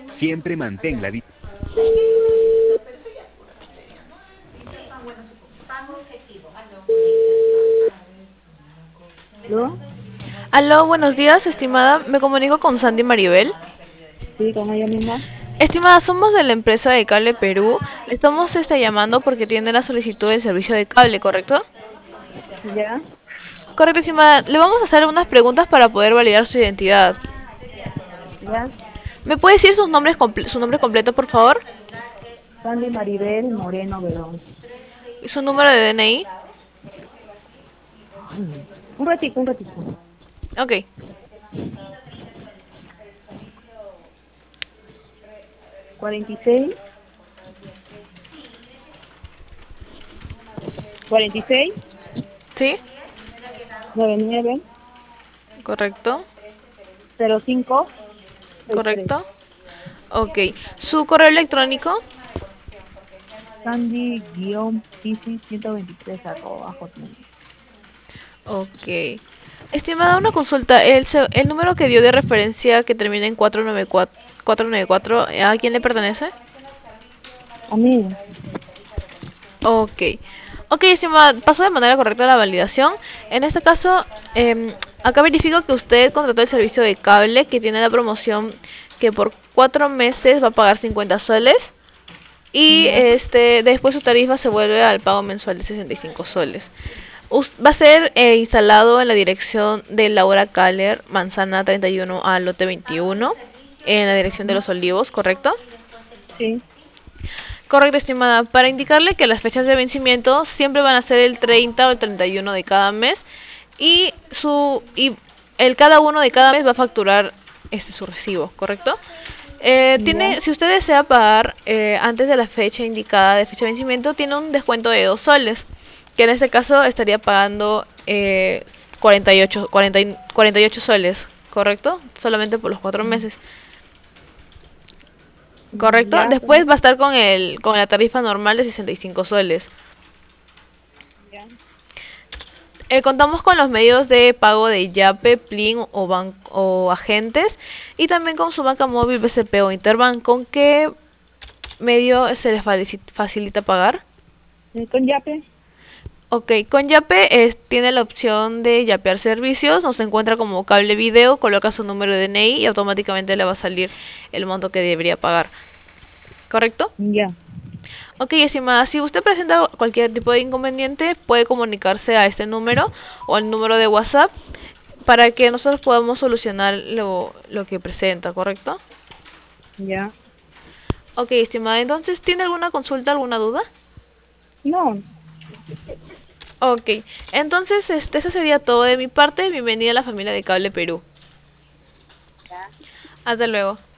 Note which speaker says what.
Speaker 1: Siempre mantén la distancia.
Speaker 2: ¿Aló?
Speaker 3: Aló, buenos días, estimada. Me comunico con Sandy Maribel.
Speaker 2: Sí, con ella misma.
Speaker 3: Estimada, somos de la empresa de Cable Perú. Le estamos llamando porque tiene la solicitud del servicio de cable, ¿correcto?
Speaker 2: ¿Ya?
Speaker 3: Correcto, estimada. Le vamos a hacer unas preguntas para poder validar su identidad.
Speaker 2: ¿Ya?
Speaker 3: ¿Me puede decir su nombre completo, por favor?
Speaker 2: Sandy Maribel Moreno Verón.
Speaker 3: ¿Y su número de DNI?
Speaker 2: Un ratito, un ratito.
Speaker 3: Ok.
Speaker 2: 46, 46,
Speaker 3: ¿Sí?
Speaker 2: 99,
Speaker 3: Correcto.
Speaker 2: 05, 63.
Speaker 3: Correcto. Ok. ¿Su correo electrónico?
Speaker 2: Sandy-Pisi 123 @hotmail.
Speaker 3: Ok. Estimada, una consulta. El número que dio de referencia que termina en 494, ¿a quién le pertenece?
Speaker 2: A mí,
Speaker 3: Ok. Ok, estimada, pasó de manera correcta la validación. En este caso, acá verifico que usted contrató el servicio de cable que tiene la promoción que por 4 meses va a pagar 50 soles y
Speaker 2: ya,
Speaker 3: después su tarifa se vuelve al pago mensual de 65 soles. Va a ser instalado en la dirección de Laura Caller, Manzana 31A, lote 21, en la dirección de
Speaker 2: ujú,
Speaker 3: Los Olivos, ¿correcto?
Speaker 2: sí,
Speaker 3: Correcto, estimada. Para indicarle que las fechas de vencimiento siempre van a ser el 30 o el 31 de cada mes y el cada uno de cada mes va a facturar su recibo, ¿correcto?
Speaker 2: ya,
Speaker 3: Si usted desea pagar antes de la fecha indicada de fecha de vencimiento, tiene un descuento de 2 soles, que en este caso estaría pagando 48 soles, ¿correcto? Solamente por los 4 meses. Correcto.
Speaker 2: ya,
Speaker 3: Después va a estar con la tarifa normal de 65 soles.
Speaker 2: ya.
Speaker 3: Contamos con los medios de pago de Yape, Plin o agentes y también con su banca móvil BCP o Interbank. ¿Con qué medio se les facilita pagar?
Speaker 2: ¿Con Yape?
Speaker 3: Ok, con Yape tiene la opción de yapear servicios, nos encuentra como cable video, coloca su número de DNI y automáticamente le va a salir el monto que debería pagar. ¿Correcto?
Speaker 2: Ya,
Speaker 3: Ok, estimada, si usted presenta cualquier tipo de inconveniente, puede comunicarse a este número o al número de WhatsApp para que nosotros podamos solucionar lo que presenta, ¿correcto?
Speaker 2: ya.
Speaker 3: Ok, estimada, entonces, ¿tiene alguna consulta, alguna duda?
Speaker 2: No,
Speaker 3: Ok, entonces, eso sería todo de mi parte. Bienvenida a la familia de Cable Perú.
Speaker 2: ya.
Speaker 3: Hasta luego.